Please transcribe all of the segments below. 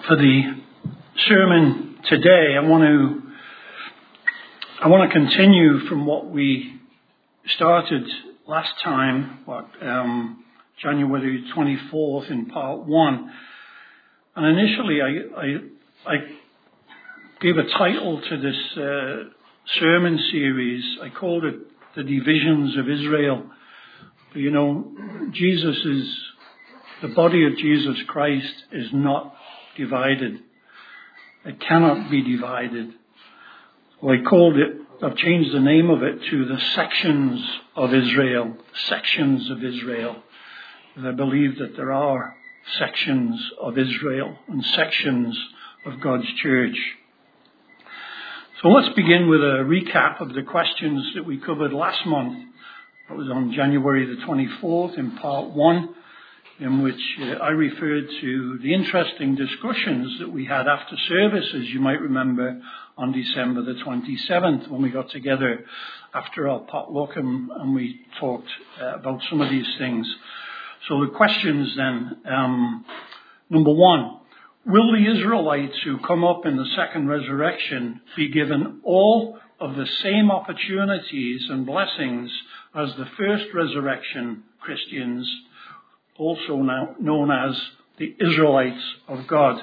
For the sermon today, I want to continue from what we started last time, January 24th in part 1. And initially I gave a title to this sermon series. I called it The Divisions of Israel. But the body of Jesus Christ is not divided. It cannot be divided. Well, I've changed the name of it to the sections of Israel. Sections of Israel. And I believe that there are sections of Israel and sections of God's church. So let's begin with a recap of the questions that we covered last month. That was on January the 24th in part 1. In which I referred to the interesting discussions that we had after service, as you might remember, on December the 27th, when we got together after our potluck and we talked about some of these things. So the questions then, number 1, will the Israelites who come up in the second resurrection be given all of the same opportunities and blessings as the first resurrection Christians, also now known as the Israelites of God?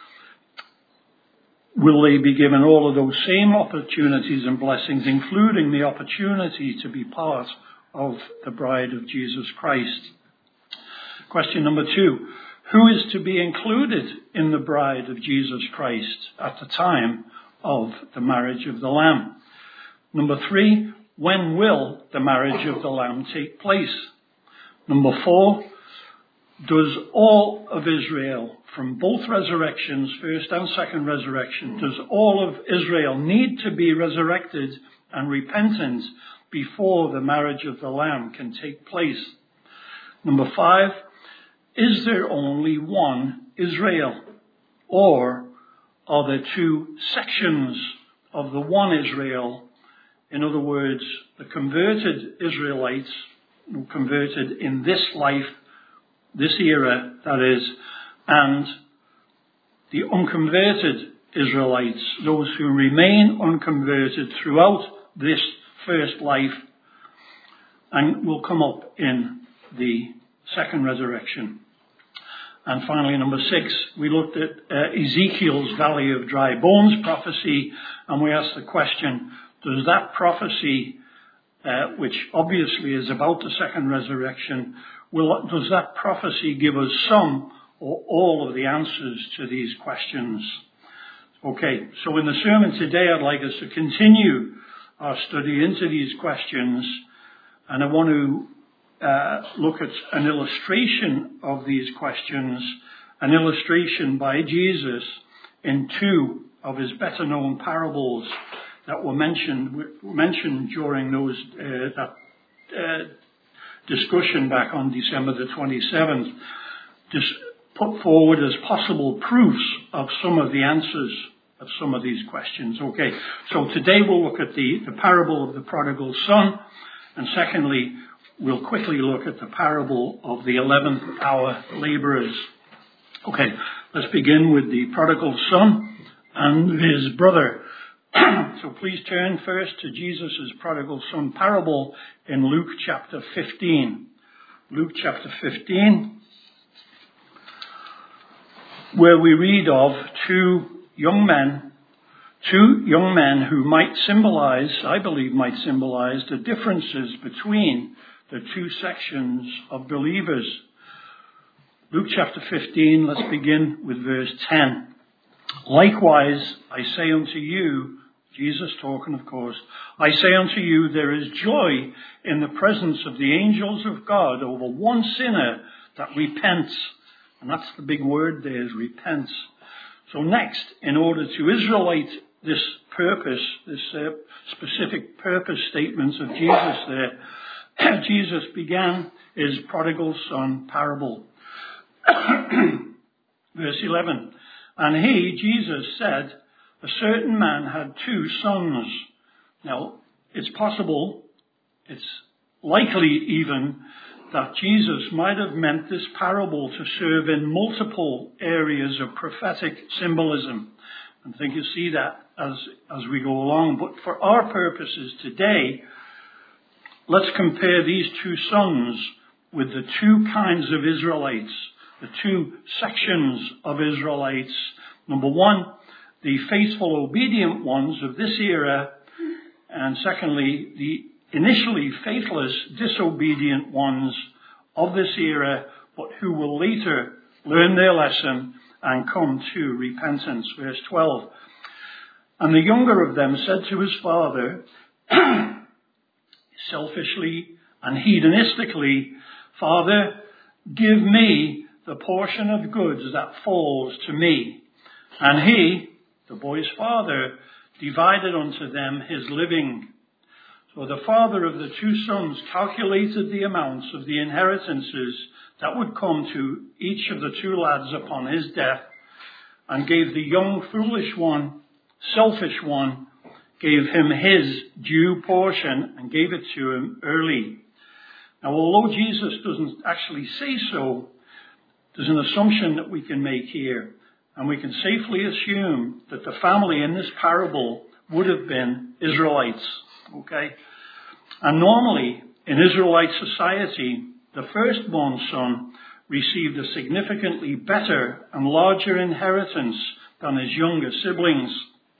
Will they be given all of those same opportunities and blessings, including the opportunity to be part of the bride of Jesus Christ? Question number 2, who is to be included in the bride of Jesus Christ at the time of the marriage of the Lamb? Number 3, when will the marriage of the Lamb take place? Number 4, does all of Israel, from both resurrections, first and second resurrection, does all of Israel need to be resurrected and repentant before the marriage of the Lamb can take place? Number 5, is there only one Israel? Or are there two sections of the one Israel? In other words, the converted Israelites, converted in this life, this era, that is, and the unconverted Israelites, those who remain unconverted throughout this first life and will come up in the second resurrection. And finally, number 6, we looked at Ezekiel's Valley of Dry Bones prophecy, and we asked the question, does that prophecy, which obviously is about the second resurrection, does that prophecy give us some or all of the answers to these questions? Okay, so in the sermon today, I'd like us to continue our study into these questions, and I want to look at an illustration of these questions, an illustration by Jesus in 2 of his better-known parables that were mentioned during those discussion back on December the 27th, just put forward as possible proofs of some of the answers of some of these questions. Okay, so today we'll look at the parable of the prodigal son, and secondly, we'll quickly look at the parable of the 11th hour laborers. Okay, let's begin with the prodigal son and his brother. So please turn first to Jesus' prodigal son parable in Luke chapter 15. Luke chapter 15, where we read of two young men who might symbolize the differences between the two sections of believers. Luke chapter 15, let's begin with verse 10. Likewise, I say unto you, Jesus talking, of course, I say unto you, there is joy in the presence of the angels of God over one sinner that repents. And that's the big word there, is repents. So next, in order to Israelite this purpose, this specific purpose statements of Jesus there, Jesus began his prodigal son parable. Verse 11. And he, Jesus, said, a certain man had 2 sons. Now, it's possible, it's likely even, that Jesus might have meant this parable to serve in multiple areas of prophetic symbolism. I think you see that as we go along. But for our purposes today, let's compare these two sons with the two kinds of Israelites, the two sections of Israelites. Number one, the faithful, obedient ones of this era, and secondly, the initially faithless, disobedient ones of this era, but who will later learn their lesson and come to repentance. Verse 12. And the younger of them said to his father, selfishly and hedonistically, Father, give me the portion of goods that falls to me. And he, the boy's father, divided unto them his living. So the father of the two sons calculated the amounts of the inheritances that would come to each of the two lads upon his death, and gave the young foolish one, selfish one, gave him his due portion and gave it to him early. Now, although Jesus doesn't actually say so, there's an assumption that we can make here, and we can safely assume that the family in this parable would have been Israelites. Okay? And normally, in Israelite society, the firstborn son received a significantly better and larger inheritance than his younger siblings.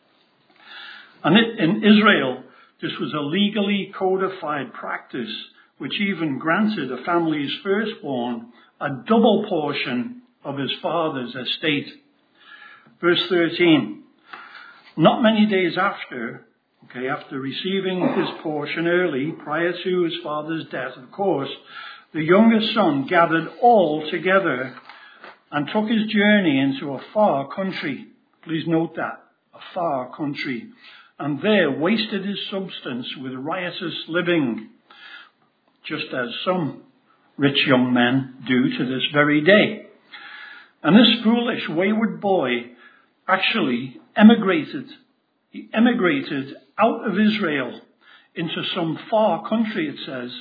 And in Israel, this was a legally codified practice which even granted a family's firstborn a double portion of his father's estate. Verse 13. Not many days after receiving his portion early, prior to his father's death, of course, the youngest son gathered all together and took his journey into a far country. Please note that, a far country. And there wasted his substance with riotous living, just as some rich young men do to this very day. And this foolish, wayward boy actually emigrated. He emigrated out of Israel into some far country, it says,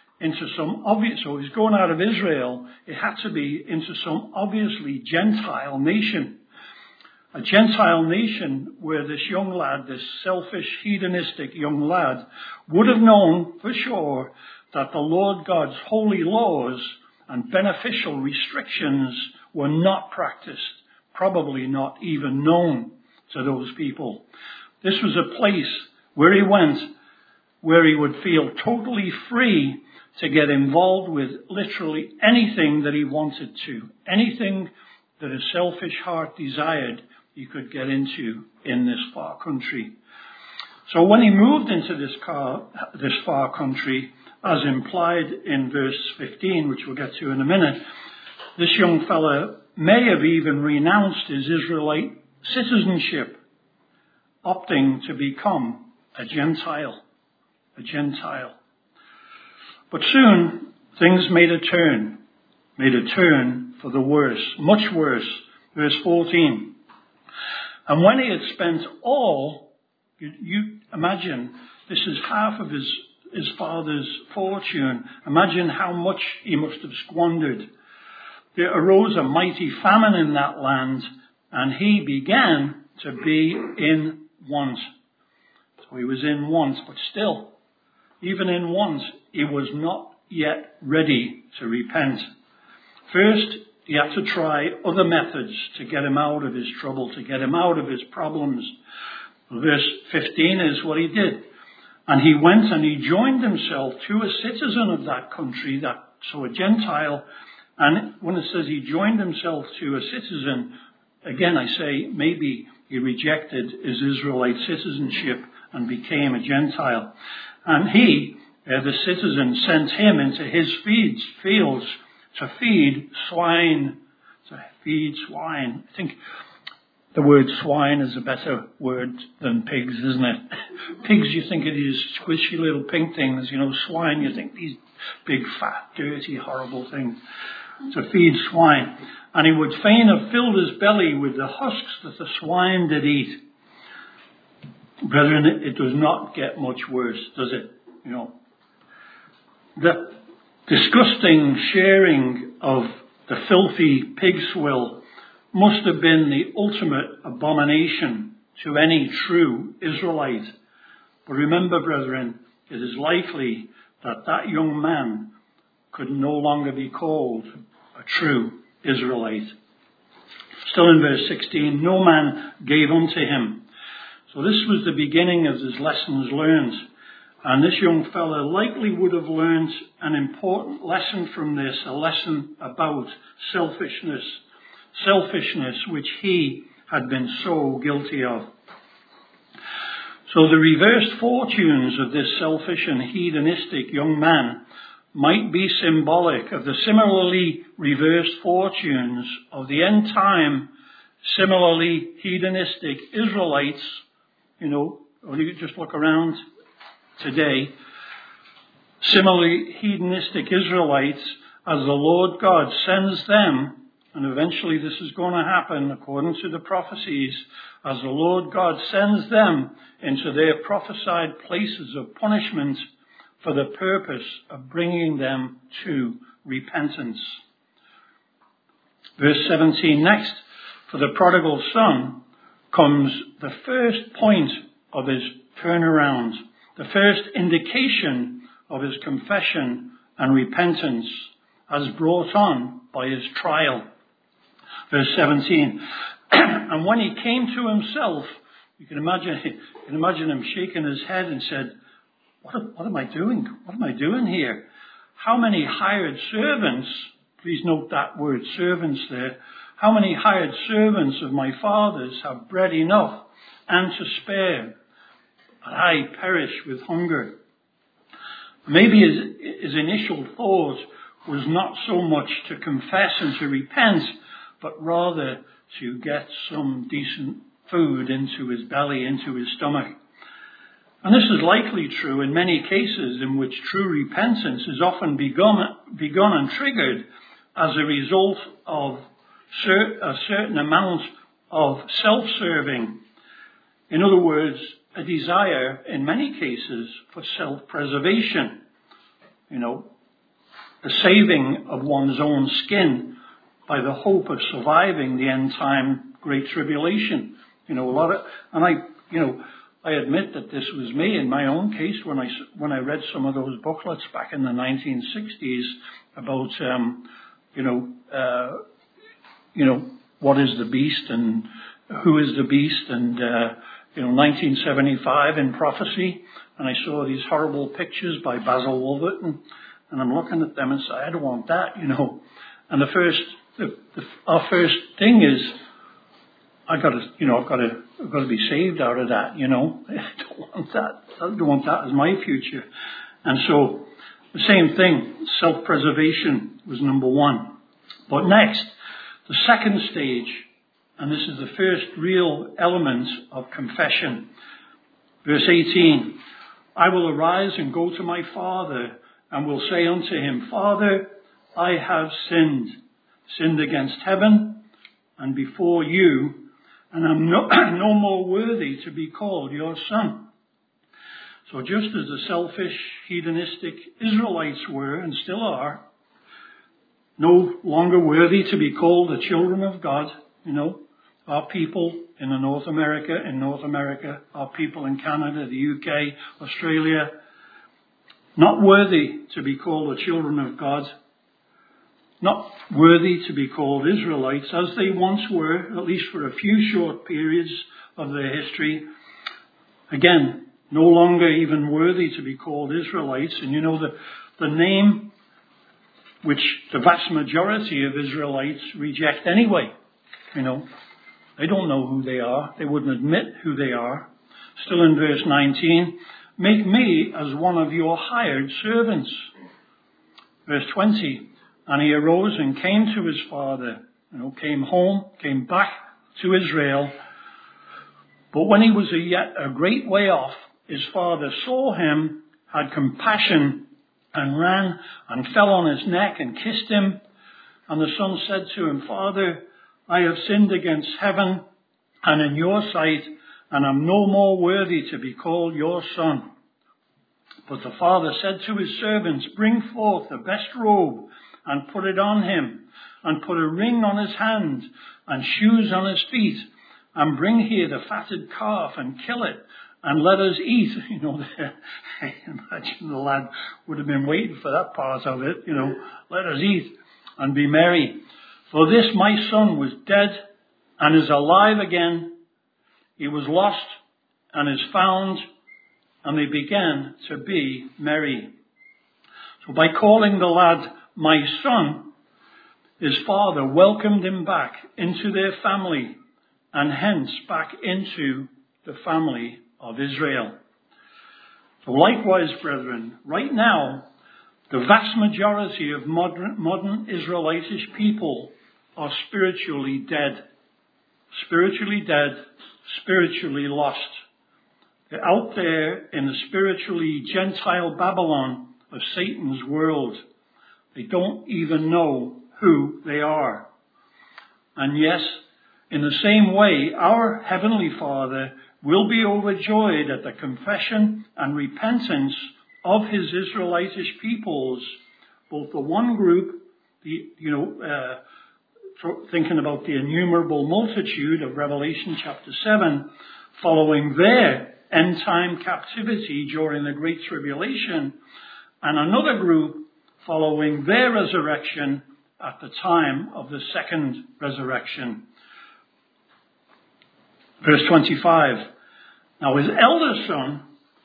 so he's going out of Israel, it had to be into some obviously Gentile nation. A Gentile nation where this young lad, this selfish, hedonistic young lad, would have known for sure that the Lord God's holy laws and beneficial restrictions were not practiced, probably not even known to those people. This was a place where he went, where he would feel totally free to get involved with literally anything that he wanted to. Anything that his selfish heart desired, he could get into in this far country. So when he moved into this far country, as implied in verse 15, which we'll get to in a minute, this young fella may have even renounced his Israelite citizenship, opting to become a Gentile. But soon, things made a turn for the worse, much worse. Verse 14. And when he had spent all, you imagine, this is half of his father's fortune. Imagine how much he must have squandered. There arose a mighty famine in that land, and he began to be in want. So he was in want, but still, even in want, he was not yet ready to repent. First, he had to try other methods to get him out of his trouble, to get him out of his problems. Verse 15 is what he did. And he went and he joined himself to a citizen of that country, so a Gentile. And when it says he joined himself to a citizen, again I say maybe he rejected his Israelite citizenship and became a Gentile. And he, the citizen, sent him into his fields to feed swine. I think the word swine is a better word than pigs, isn't it? Pigs, you think of these squishy little pink things. Swine, you think these big, fat, dirty, horrible things. To feed swine. And he would fain have filled his belly with the husks that the swine did eat. Brethren, it does not get much worse, does it? The disgusting sharing of the filthy pig swill must have been the ultimate abomination to any true Israelite. But remember, brethren, it is likely that that young man could no longer be called a true Israelite. Still in verse 16, no man gave unto him. So this was the beginning of his lessons learned. And this young fellow likely would have learned an important lesson from this, a lesson about selfishness which he had been so guilty of. So the reversed fortunes of this selfish and hedonistic young man might be symbolic of the similarly reversed fortunes of the end time, similarly hedonistic Israelites, or you just look around today, similarly hedonistic Israelites, as the Lord God sends them, and eventually this is going to happen according to the prophecies, as the Lord God sends them into their prophesied places of punishment for the purpose of bringing them to repentance. Verse 17 next, for the prodigal son comes the first point of his turnaround, the first indication of his confession and repentance as brought on by his trial. Verse 17, and when he came to himself, you can imagine him shaking his head and said, what am I doing? What am I doing here? How many hired servants, please note that word servants there, how many hired servants of my father's have bread enough and to spare, but I perish with hunger. Maybe his initial thought was not so much to confess and to repent, but rather to get some decent food into his belly, into his stomach. And this is likely true in many cases in which true repentance is often begun and triggered as a result of a certain amount of self-serving. In other words, a desire in many cases for self-preservation. The saving of one's own skin by the hope of surviving the end time great tribulation. I admit that this was me in my own case when I read some of those booklets back in the 1960s about, what is the beast and who is the beast, and 1975 in Prophecy, and I saw these horrible pictures by Basil Wolverton, and I'm looking at them and say, I don't want that, And our first thing is, I've got to be saved out of that, I don't want that. I don't want that as my future. And so, the same thing, self-preservation was number one. But next, the second stage, and this is the first real element of confession. Verse 18, I will arise and go to my father, and will say unto him, Father, I have sinned against heaven and before you, and I'm no more worthy to be called your son. So just as the selfish, hedonistic Israelites were and still are, no longer worthy to be called the children of God, our people in North America, our people in Canada, the UK, Australia, not worthy to be called the children of God, not worthy to be called Israelites, as they once were, at least for a few short periods of their history. Again, no longer even worthy to be called Israelites. And the name which the vast majority of Israelites reject anyway. They don't know who they are. They wouldn't admit who they are. Still in verse 19, make me as one of your hired servants. Verse 20, and he arose and came to his father, came home, came back to Israel. But when he was yet a great way off, his father saw him, had compassion, and ran and fell on his neck and kissed him. And the son said to him, Father, I have sinned against heaven and in your sight, and am no more worthy to be called your son. But the father said to his servants, bring forth the best robe and put it on him, and put a ring on his hand and shoes on his feet, and bring here the fatted calf and kill it, and let us eat. I imagine the lad would have been waiting for that part of it, let us eat and be merry. For this my son was dead and is alive again. He was lost and is found. And they began to be merry. So by calling the lad my son, his father welcomed him back into their family, and hence back into the family of Israel. So likewise, brethren, right now, the vast majority of modern Israelitish people are spiritually dead. Spiritually dead, spiritually lost. They're out there in the spiritually Gentile Babylon of Satan's world. They don't even know who they are. And yes, in the same way, our Heavenly Father will be overjoyed at the confession and repentance of his Israelitish peoples, both the one group, thinking about the innumerable multitude of Revelation chapter 7, following their end-time captivity during the Great Tribulation, and another group following their resurrection at the time of the second resurrection. Verse 25. Now his elder son,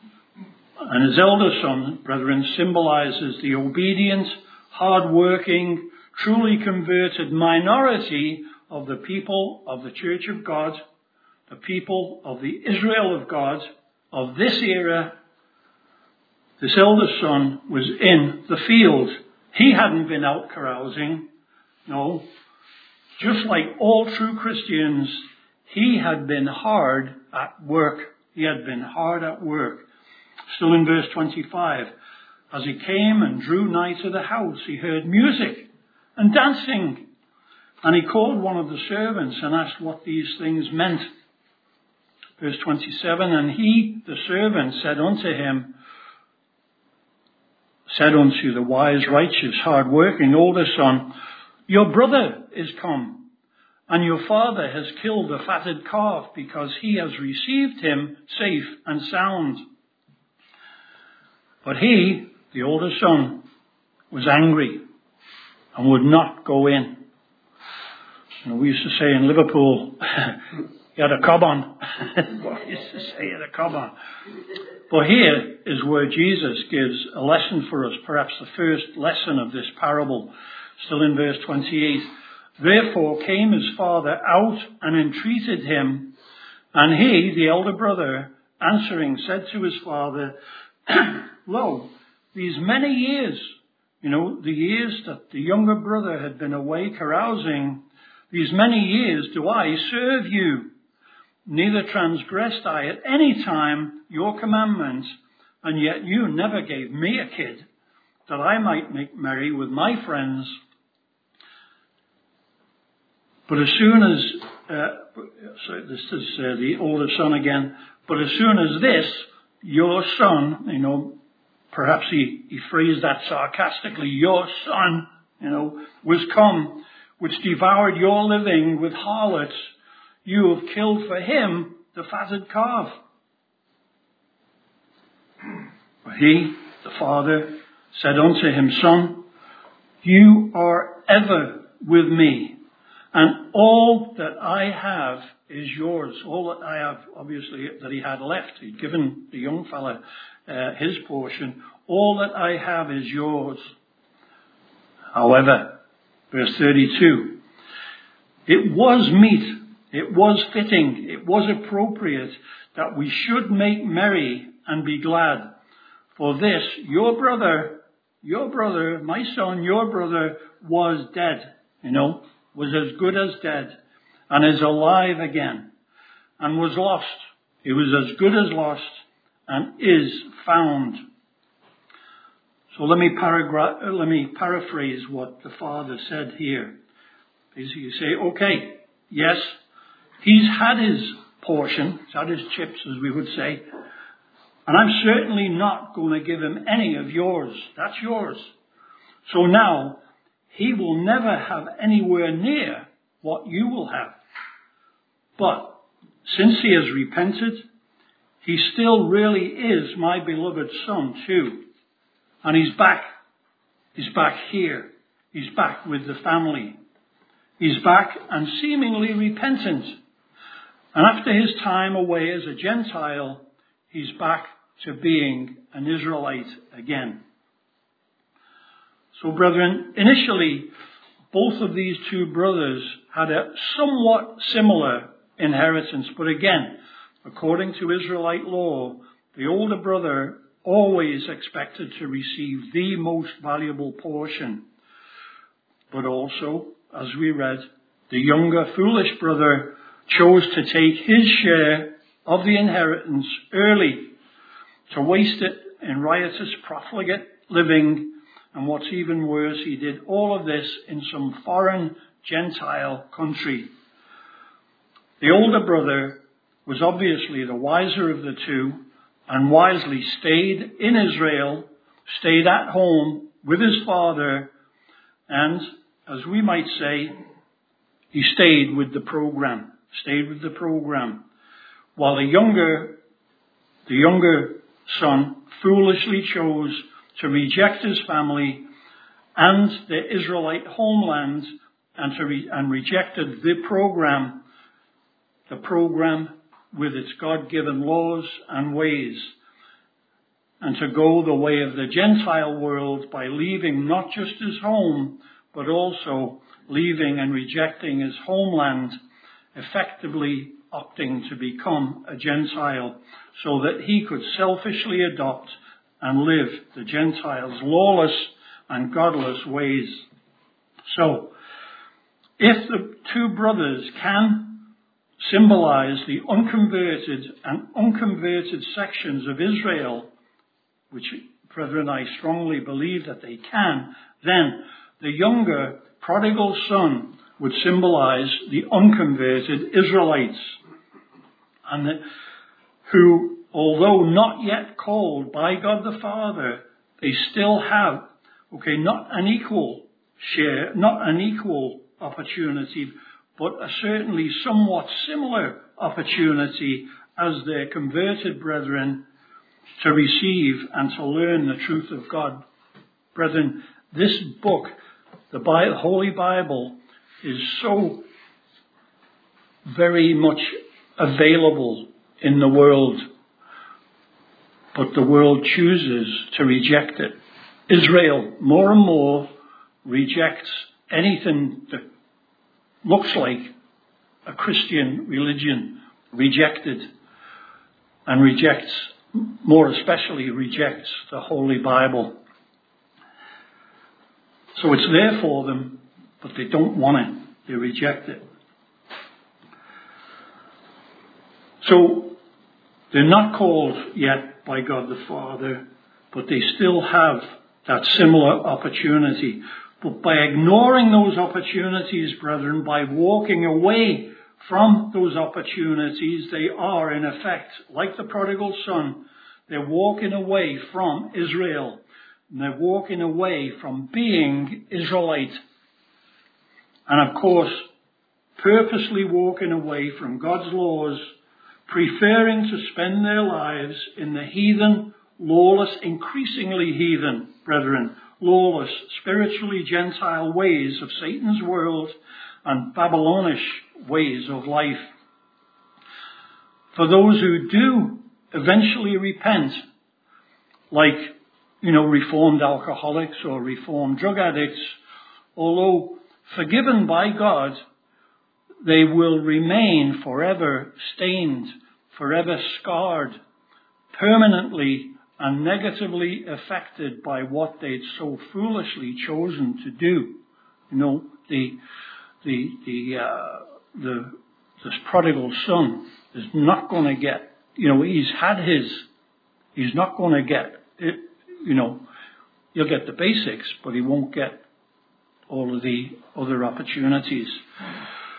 brethren, symbolizes the obedient, hard-working, truly converted minority of the people of the Church of God, the people of the Israel of God of this era. This elder son was in the field. He hadn't been out carousing. No. Just like all true Christians, he had been hard at work. He had been hard at work. Still in verse 25. As he came and drew nigh to the house, he heard music and dancing. And he called one of the servants and asked what these things meant. Verse 27, and he, the servant, said unto the wise, righteous, hard-working older son, your brother is come, and your father has killed the fatted calf, because he has received him safe and sound. But he, the older son, was angry and would not go in. We used to say in Liverpool, he had a cob on. We used to say he had a cob on. But here is where Jesus gives a lesson for us, perhaps the first lesson of this parable. Still in verse 28. Therefore came his father out and entreated him. And he, the elder brother, answering, said to his father, lo, these many years, the years that the younger brother had been away carousing, these many years do I serve you. Neither transgressed I at any time your commandment, and yet you never gave me a kid, that I might make merry with my friends. But as soon as, this is the older son again, but as soon as this, your son, perhaps he phrased that sarcastically, your son, was come, which devoured your living with harlots, you have killed for him the fatted calf. But he, the father, said unto him, Son, you are ever with me, and all that I have is yours. All that I have, obviously, that he had left. He'd given the young fella his portion. All that I have is yours. However, verse 32, it was meet, it was fitting, it was appropriate that we should make merry and be glad. For this, your brother, my son, your brother was dead, was as good as dead, and is alive again, and was lost. He was as good as lost, and is found. So let me paraphrase what the father said here. Basically say, okay, yes, he's had his portion, he's had his chips, as we would say, And I'm certainly not going to give him any of yours. That's yours. So now, he will never have anywhere near what you will have. But since he has repented, he still really is my beloved son too. And he's back. He's back here. He's back with the family. He's back and seemingly repentant. And after his time away as a Gentile, he's back to being an Israelite again. So brethren, initially, both of these two brothers had a somewhat similar inheritance. But again, according to Israelite law, the older brother always expected to receive the most valuable portion. But also, as we read, the younger foolish brother chose to take his share of the inheritance early, to waste it in riotous profligate living. And what's even worse, he did all of this in some foreign Gentile country. The older brother was obviously the wiser of the two and wisely stayed in Israel, stayed at home with his father, and, as we might say, he stayed with the program, while the younger son foolishly chose to reject his family and the Israelite homeland and rejected the program with its God-given laws and ways, and to go the way of the Gentile world by leaving not just his home, but also leaving and rejecting his homeland, effectively opting to become a Gentile so that he could selfishly adopt and live the Gentiles' lawless and godless ways. So, if the two brothers can symbolize the unconverted and unconverted sections of Israel, which, brethren, I strongly believe that they can, then the younger prodigal son would symbolize the unconverted Israelites, and who, although not yet called by God the Father, they still have, not an equal share, not an equal opportunity, but a certainly somewhat similar opportunity as their converted brethren to receive and to learn the truth of God. Brethren, this book, the Holy Bible, is so very much available in the world, but the world chooses to reject it. Israel more and more rejects anything that looks like a Christian religion, rejected, and rejects, more especially rejects the Holy Bible. So it's there for them, but they don't want it. They reject it. So they're not called yet by God the Father, but they still have that similar opportunity. But by ignoring those opportunities, brethren, by walking away from those opportunities, they are, in effect, like the prodigal son, they're walking away from Israel. And they're walking away from being Israelite. And of course, purposely walking away from God's laws, preferring to spend their lives in the heathen, lawless, increasingly heathen, brethren, lawless, spiritually Gentile ways of Satan's world and Babylonish ways of life. For those who do eventually repent, like, reformed alcoholics or reformed drug addicts, although forgiven by God, they will remain forever stained, forever scarred, permanently and negatively affected by what they'd so foolishly chosen to do. This prodigal son is not going to get, he's not going to get it, he'll get the basics, but he won't get all of the other opportunities.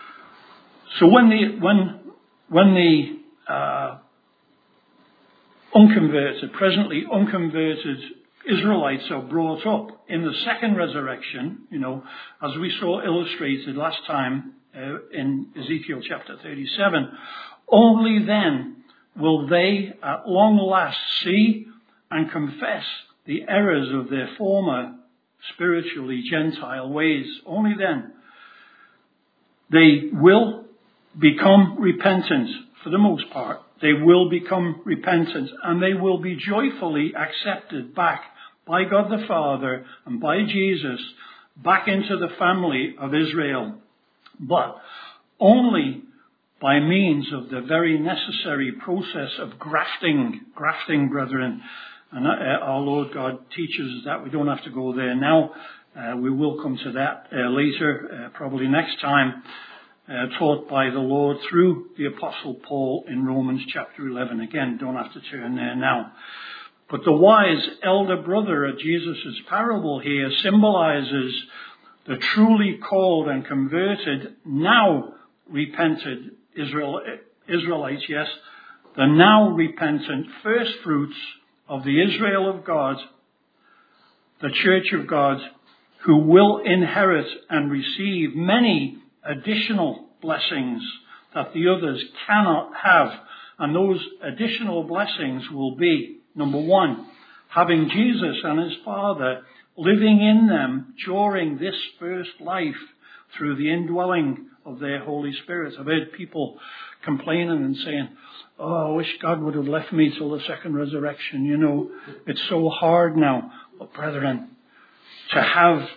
So when the presently unconverted Israelites are brought up in the second resurrection, as we saw illustrated last time in Ezekiel chapter 37, only then will they at long last see and confess the errors of their former spiritually Gentile ways. Only then. They will become repentant for the most part. They will become repentant and they will be joyfully accepted back by God the Father and by Jesus back into the family of Israel. But only by means of the very necessary process of grafting, brethren. And our Lord God teaches that. We don't have to go there now. We will come to that later, probably next time, taught by the Lord through the Apostle Paul in Romans chapter 11. Again, don't have to turn there now. But the wise elder brother of Jesus' parable here symbolizes the truly called and converted, now repented Israelites, yes, the now repentant first fruits of the Israel of God, the church of God, who will inherit and receive many additional blessings that the others cannot have. And those additional blessings will be, number one, having Jesus and his Father living in them during this first life through the indwelling of their Holy Spirit. I've heard people complaining and saying, I wish God would have left me till the second resurrection. It's so hard now. But brethren, to have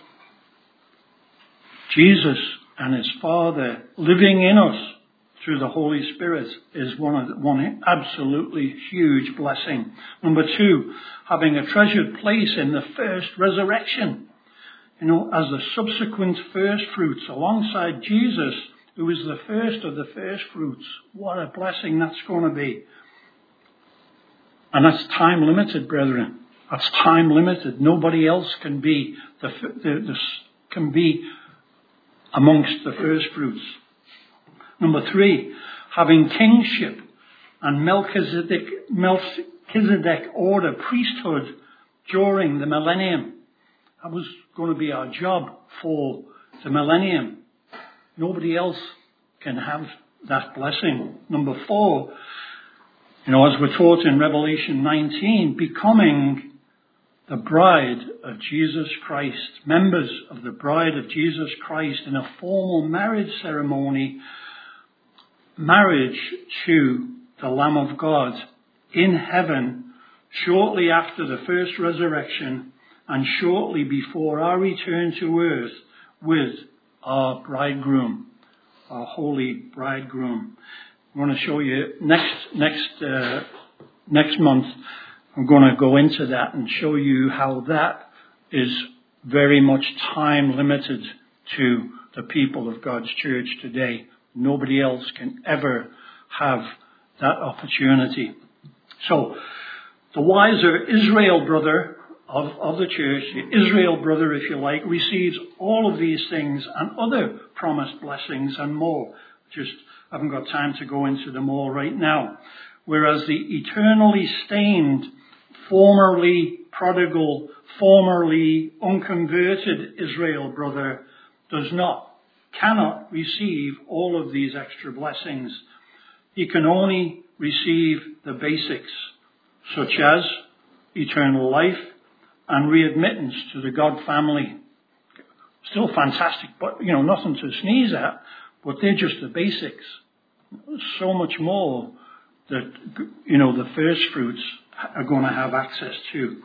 Jesus and his Father living in us through the Holy Spirit is one absolutely huge blessing. Number two, having a treasured place in the first resurrection, as the subsequent first fruits alongside Jesus, who is the first of the first fruits. What a blessing that's going to be. And that's time limited, brethren. That's time limited. Nobody else can be can be amongst the first fruits. Number three, having kingship and Melchizedek order, priesthood during the millennium. That was going to be our job for the millennium. Nobody else can have that blessing. Number four, as we're taught in Revelation 19, becoming the bride of Jesus Christ, members of the bride of Jesus Christ in a formal marriage ceremony, marriage to the Lamb of God in heaven shortly after the first resurrection and shortly before our return to earth with our bridegroom, our holy bridegroom. I want to show you next month. I'm going to go into that and show you how that is very much time limited to the people of God's church today. Nobody else can ever have that opportunity. So, the wiser Israel brother of the church, the Israel brother, if you like, receives all of these things and other promised blessings and more. Just haven't got time to go into them all right now. Whereas the eternally stained, formerly prodigal, formerly unconverted Israel brother cannot receive all of these extra blessings. He can only receive the basics, such as eternal life and readmittance to the God family. Still fantastic, but, nothing to sneeze at, but they're just the basics. So much more that, the first fruits are going to have access to.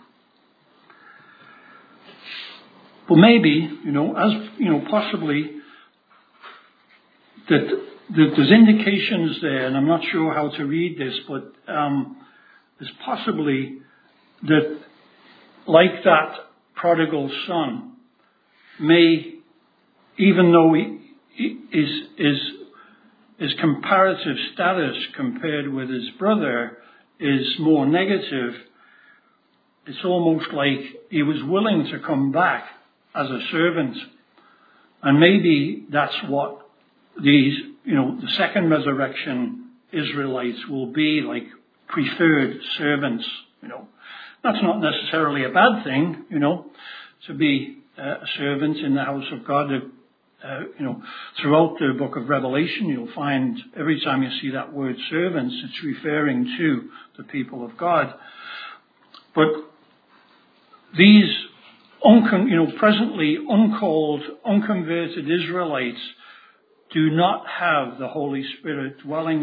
But maybe, possibly that there's indications there, and I'm not sure how to read this, but there's possibly that, like that prodigal son, may, even though his comparative status compared with his brother is more negative, it's almost like he was willing to come back as a servant. And maybe that's what these, the second resurrection Israelites will be like, preferred servants. That's not necessarily a bad thing, to be a servant in the house of God. Throughout the book of Revelation, you'll find every time you see that word servants, it's referring to the people of God. But these, presently uncalled, unconverted Israelites do not have the Holy Spirit dwelling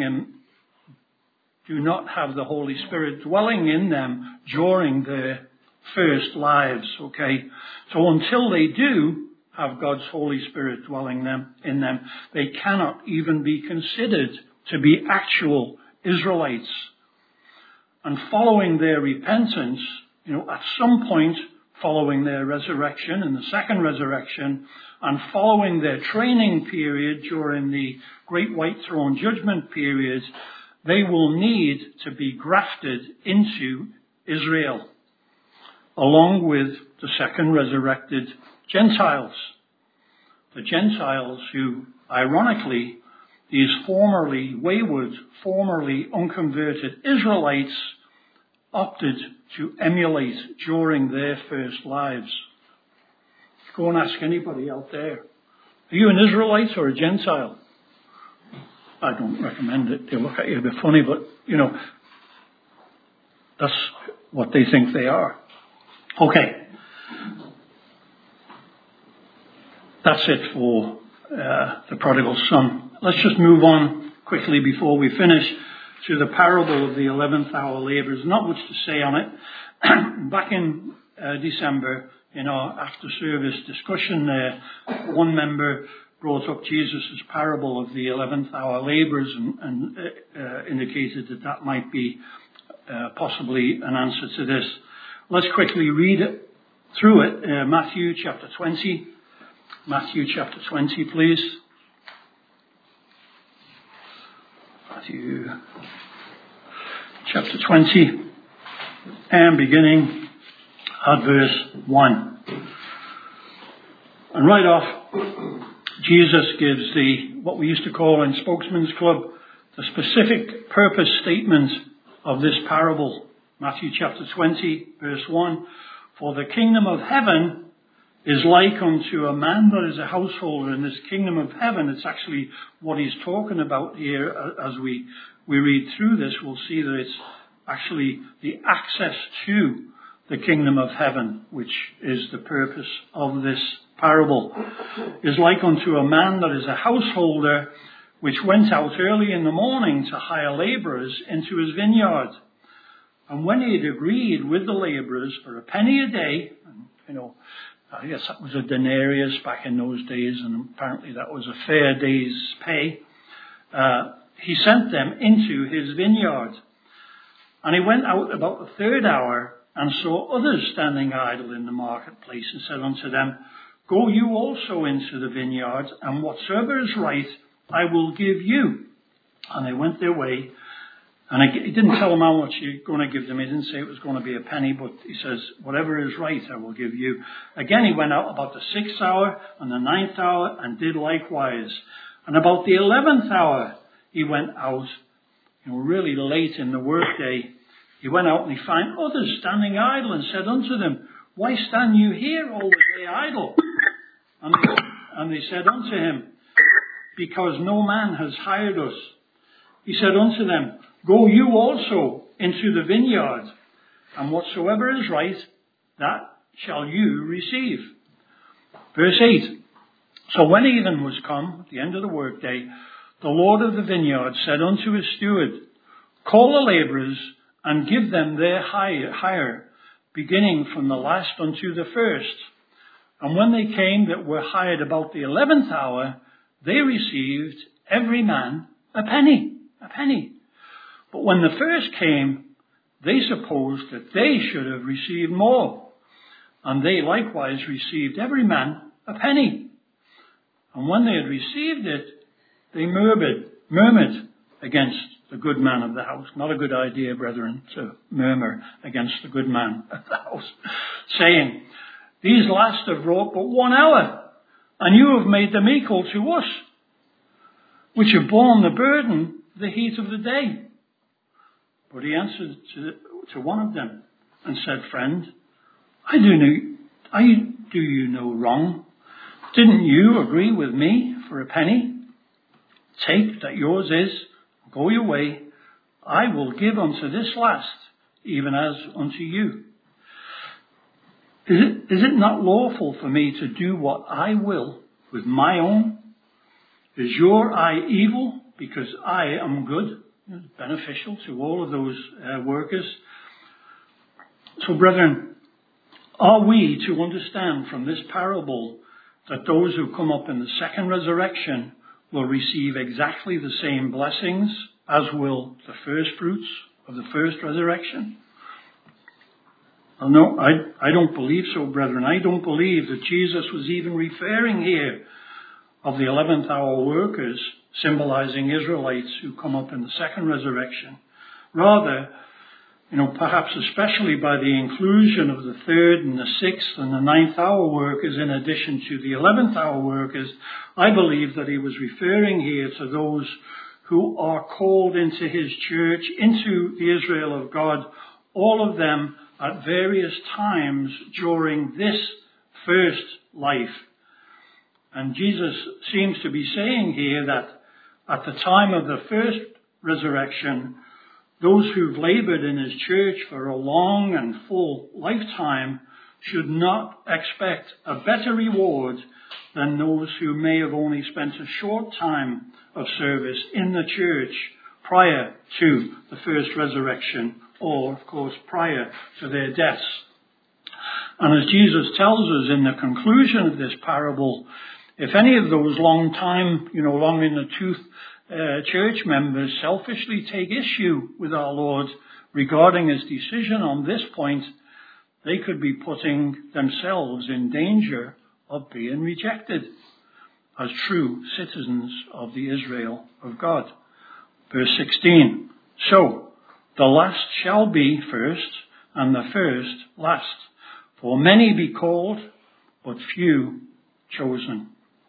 in them during their first lives, okay? So until they do have God's Holy Spirit dwelling in them, they cannot even be considered to be actual Israelites. And following their repentance, at some point following their resurrection and the second resurrection, and following their training period during the Great White Throne Judgment period, they will need to be grafted into Israel, along with the second resurrected Gentiles. The Gentiles who, ironically, these formerly wayward, formerly unconverted Israelites opted to emulate during their first lives. Go and ask anybody out there, are you an Israelite or a Gentile? I don't recommend it. They look at you a bit funny, but, that's what they think they are. Okay. That's it for the prodigal son. Let's just move on quickly before we finish to the parable of the 11th hour labourers. Not much to say on it. Back in December, in our after-service discussion there, one member brought up Jesus' parable of the 11th hour labourers and indicated that might be possibly an answer to this. Let's quickly read it through it. Matthew chapter 20. Matthew chapter 20, please. Matthew chapter 20, and beginning at verse 1. And right off, Jesus gives what we used to call in Spokesman's Club, the specific purpose statement of this parable. Matthew chapter 20, verse 1. For the kingdom of heaven is like unto a man that is a householder. In this kingdom of heaven, it's actually what he's talking about here. As we read through this, we'll see that it's actually the access to the kingdom of heaven, which is the purpose of this parable. Is like unto a man that is a householder, which went out early in the morning to hire labourers into his vineyard. And when he had agreed with the labourers for a penny a day, I guess that was a denarius back in those days, and apparently that was a fair day's pay, he sent them into his vineyard. And he went out about the third hour and saw others standing idle in the marketplace, and said unto them, Go you also into the vineyard, and whatsoever is right I will give you. And they went their way. And he didn't tell them how much you're going to give them. He didn't say it was going to be a penny, but he says, whatever is right, I will give you. Again, he went out about the 6th hour and the 9th hour and did likewise. And about the 11th hour, he went out, really late in the workday. He went out and he found others standing idle and said unto them, Why stand you here all the day idle? And they said unto him, Because no man has hired us. He said unto them, Go you also into the vineyard, and whatsoever is right, that shall you receive. Verse 8. So when even was come, at the end of the workday, the Lord of the vineyard said unto his steward, Call the labourers, and give them their hire, beginning from the last unto the first. And when they came that were hired about the 11th hour, they received every man a penny. But when the first came, they supposed that they should have received more. And they likewise received every man a penny. And when they had received it, they murmured against the good man of the house. Not a good idea, brethren, to murmur against the good man of the house, saying, These last have wrought but 1 hour, and you have made them equal to us, which have borne the burden, the heat of the day. But he answered to one of them and said, Friend, I do you no wrong. Didn't you agree with me for a penny? Take that yours is, go your way. I will give unto this last, even as unto you. Is it not lawful for me to do what I will with my own? Is your eye evil because I am good? It's beneficial to all of those workers. So brethren, are we to understand from this parable that those who come up in the second resurrection will receive exactly the same blessings as will the first fruits of the first resurrection? Well, no, I don't believe so, brethren. I don't believe that Jesus was even referring here of the 11th hour workers, symbolizing Israelites who come up in the second resurrection. Rather, perhaps especially by the inclusion of the third and the sixth and the ninth hour workers in addition to the 11th hour workers, I believe that he was referring here to those who are called into his church, into the Israel of God, all of them at various times during this first life. And Jesus seems to be saying here that at the time of the first resurrection, those who've labored in his church for a long and full lifetime should not expect a better reward than those who may have only spent a short time of service in the church prior to the first resurrection, or, of course, prior to their deaths. And as Jesus tells us in the conclusion of this parable, if any of those long in the tooth church members selfishly take issue with our Lord regarding his decision on this point, they could be putting themselves in danger of being rejected as true citizens of the Israel of God. Verse 16. So, the last shall be first, and the first last. For many be called, but few chosen.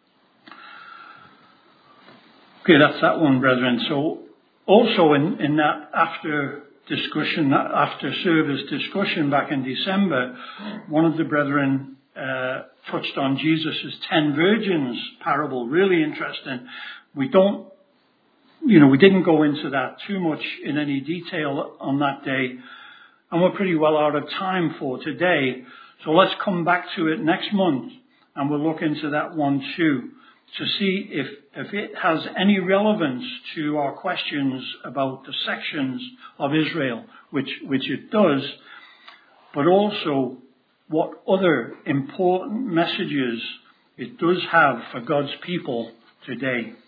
Okay, that's that one, brethren. So, also in that after service discussion back in December, one of the brethren touched on Jesus' 10 virgins parable. Really interesting. We didn't go into that too much in any detail on that day, and we're pretty well out of time for today. So let's come back to it next month, and we'll look into that one too, to see if it has any relevance to our questions about the sections of Israel, which it does, but also what other important messages it does have for God's people today.